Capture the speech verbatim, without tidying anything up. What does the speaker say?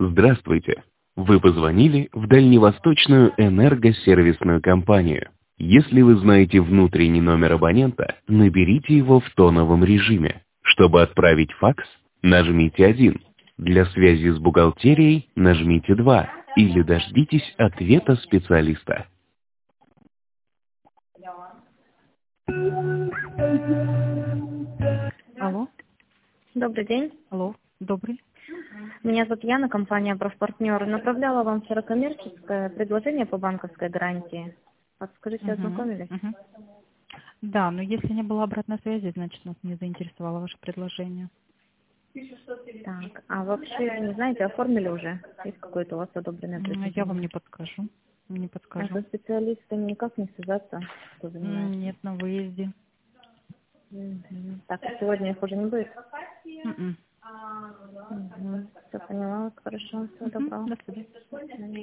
Здравствуйте. Вы позвонили в дальневосточную энергосервисную компанию. Если вы знаете внутренний номер абонента, наберите его в тоновом режиме. Чтобы отправить факс, нажмите один. Для связи с бухгалтерией нажмите два. Или дождитесь ответа специалиста. Алло, Добрый день. алло, добрый. Меня зовут Яна, компания «Профпартнер». Направляла вам вчера коммерческое предложение по банковской гарантии. Подскажите, Мгм, ознакомились? мгм. Да, но если не было обратной связи, значит нас не заинтересовало ваше предложение. Так, а вообще, не знаете, оформили уже? Есть какое-то у вас одобренное М, Я вам не предложение? подскажу. Не А со подскажу. специалистами никак не связаться, кто М, занимается? Нет, на выезде. Мгм. Так, а сегодня их уже не будет? М-м. Угу. Все поняла, хорошо, всего Мгм, доброго. До свидания. До свидания.